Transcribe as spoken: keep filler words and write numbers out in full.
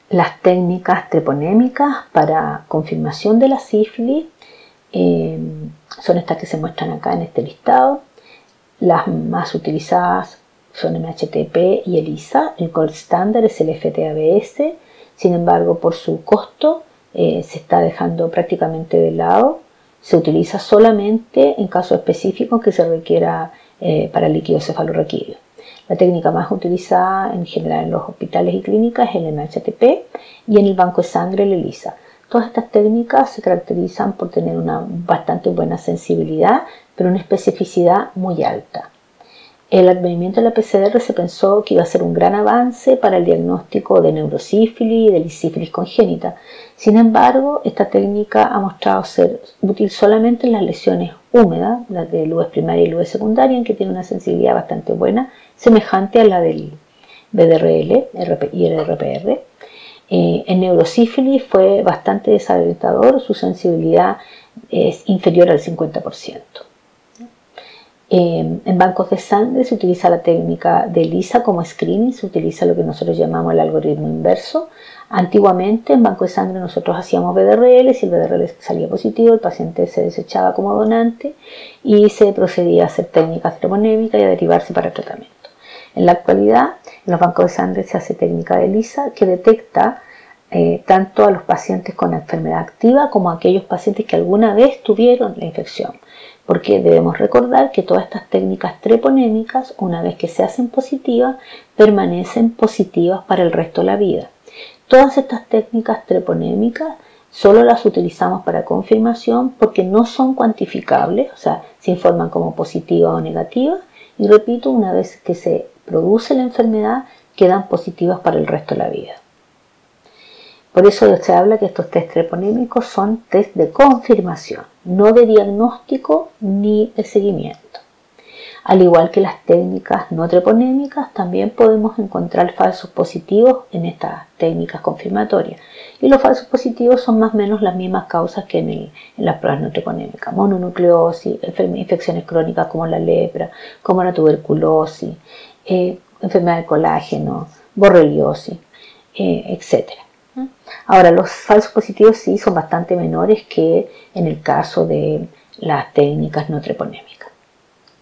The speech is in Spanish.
Las técnicas treponémicas para confirmación de la sífilis eh, son estas que se muestran acá en este listado. Las más utilizadas son M H T P y ELISA. El gold standard es el F T A B S. Sin embargo, por su costo eh, se está dejando prácticamente de lado. Se utiliza solamente en casos específicos que se requiera eh, para líquido cefalorraquídeo. La técnica más utilizada en general en los hospitales y clínicas es el M H T P y en el banco de sangre el ELISA. Todas estas técnicas se caracterizan por tener una bastante buena sensibilidad, pero una especificidad muy alta. El advenimiento de la P C R se pensó que iba a ser un gran avance para el diagnóstico de neurosífilis y de sífilis congénita. Sin embargo, esta técnica ha mostrado ser útil solamente en las lesiones húmedas, las de lubes primaria y lubes secundaria, en que tiene una sensibilidad bastante buena, semejante a la del B D R L y el R P R. Eh, en neurosífilis fue bastante desalentador, su sensibilidad es inferior al cincuenta por ciento. Eh, en bancos de sangre se utiliza la técnica de ELISA como screening, se utiliza lo que nosotros llamamos el algoritmo inverso. Antiguamente en banco de sangre nosotros hacíamos B D R L, si el B D R L salía positivo el paciente se desechaba como donante y se procedía a hacer técnicas treponémicas y a derivarse para tratamiento. En la actualidad en los bancos de sangre se hace técnica de ELISA que detecta eh, tanto a los pacientes con enfermedad activa como a aquellos pacientes que alguna vez tuvieron la infección. Porque debemos recordar que todas estas técnicas treponémicas, una vez que se hacen positivas, permanecen positivas para el resto de la vida. Todas estas técnicas treponémicas solo las utilizamos para confirmación porque no son cuantificables, o sea, se informan como positivas o negativas, y repito, una vez que se produce la enfermedad, quedan positivas para el resto de la vida. Por eso se habla que estos test treponémicos son test de confirmación, no de diagnóstico ni de seguimiento. Al igual que las técnicas no treponémicas, también podemos encontrar falsos positivos en estas técnicas confirmatorias. Y los falsos positivos son más o menos las mismas causas que en, el, en las pruebas no treponémicas. Mononucleosis, infecciones crónicas como la lepra, como la tuberculosis, eh, enfermedad de colágeno, borreliosis, eh, etcétera. Ahora, los falsos positivos sí son bastante menores que en el caso de las técnicas no treponémicas.